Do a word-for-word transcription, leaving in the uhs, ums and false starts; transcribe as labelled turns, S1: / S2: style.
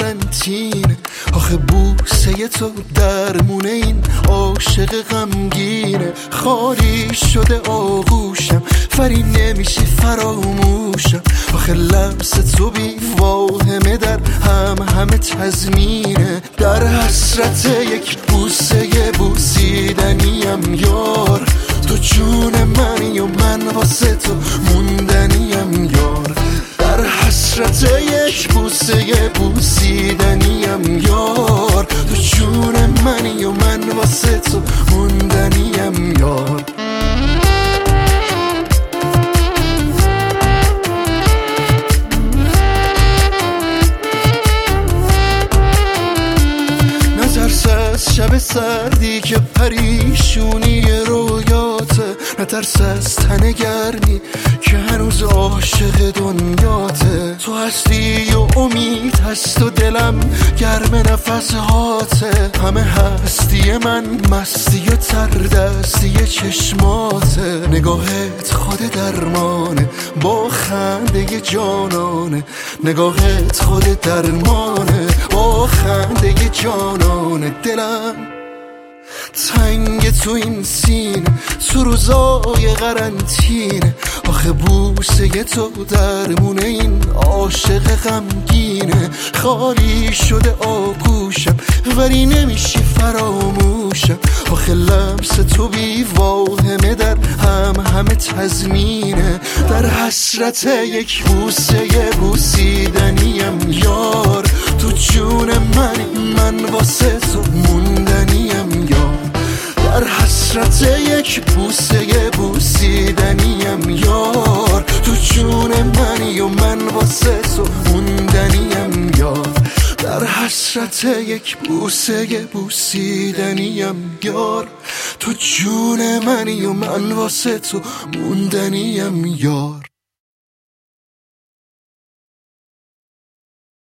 S1: قرنطینه. آخه بوسه تو درمونه این عاشق غمگینه. خالی شده آغوشم فری نمیشه فراموشم. آخه لمس تو بی واهمه در هم همه تضمینه. در حسرت یک بوسه بوسیدنیم یار. تو جون منی و من واسه تو موندنیم یار. در حسرت یک بوسه بوسیدنیم یار. تو جون منی و من واسه تو موندنیم یار. نترس از شب سردی که پریشونی رویاته. نترس از تن گرمی که هنوز عاشق دنیاته. تو هستی و امید هست و دلم گرم نفس هاته. همه هستی من مستی و تردستی چشماته. نگاهت خود درمانه با خنده جانانه. نگاهت خود درمانه با خنده جانانه. دلم تنگ تو این سینه تو روزای قرنطینه. آخه بوسه تو درمونه این عاشق غمگینه. خالی شده آغوشم ولی نمیشی فراموشم. آخه لمس تو بی واهمه در هم همه تضمینه. در حسرت یک بوسه بوسیدنیم یار. تو جون منی من واسه تو موندنیم یار. در حسرت یک بوسه بوسیدنیم یار. تو جون منی و من واسه تو موندنیم یار. در حسرت یک بوسه بوسیدنیم یار. تو جون منی و من واسه تو موندنیم یار.